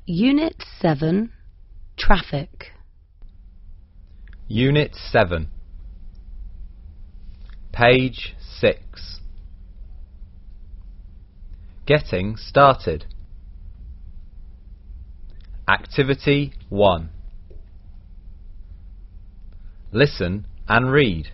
Unit 7, Traffic. Unit 7. Page 6. Getting started. Activity 1. Listen and read.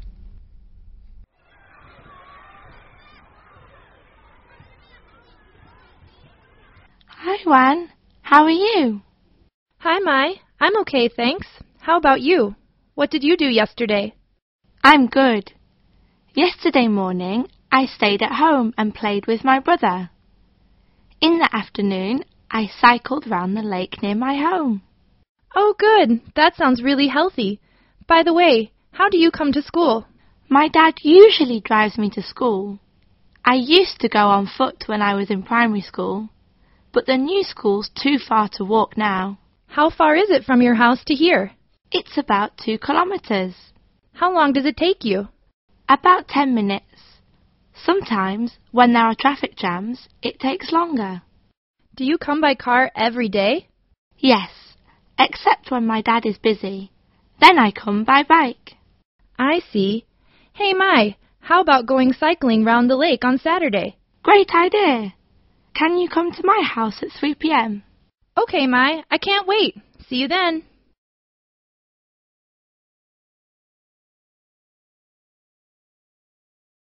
Hi, Juan. How are you? Hi, Mai. I'm okay, thanks. How about you? What did you do yesterday? I'm good. Yesterday morning, I stayed at home and played with my brother. In the afternoon, I cycled round the lake near my home. Oh, good. That sounds really healthy. By the way, how do you come to school? My dad usually drives me to school. I used to go on foot when I was in primary school, but the new school's too far to walk now. How far is it from your house to here? It's about 2 kilometers. How long does it take you? About 10 minutes. Sometimes, when there are traffic jams, it takes longer. Do you come by car every day? Yes, except when my dad is busy. Then I come by bike. I see. Hey, Mai, how about going cycling round the lake on Saturday? Great idea. Can you come to my house at 3 p.m? Okay, Mai, I can't wait. See you then.